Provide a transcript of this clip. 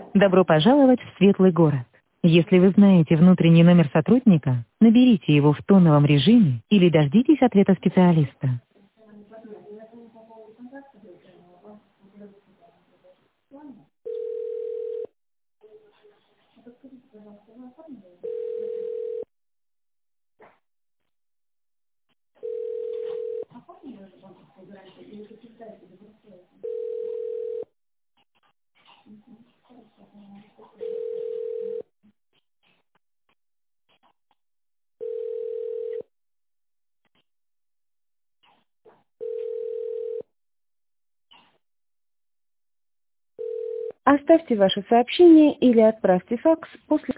Добро пожаловать в светлый город. Если вы знаете внутренний номер сотрудника, наберите его в тоновом режиме или дождитесь ответа специалиста. Оставьте ваше сообщение или отправьте факс после